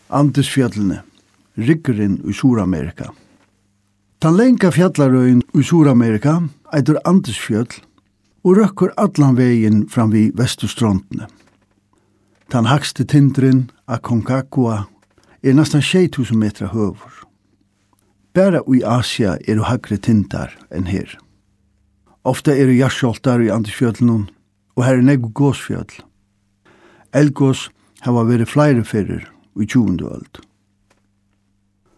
Andesfjallene, Riggeren i Sur-Amerika. Den lenga fjallarøyen i Sur-Amerika eitur Andesfjall og røkker allan vegin fram vi vesturstrondene. Den hakste tindren av Concagua nesten 6000 meter høver. Bara i Asia hakre tindar enn her. Ofta jarskjoltar i Andesfjallene, og her negg gåsfjall. Elgås hava vært flere ferrer i 20. øld.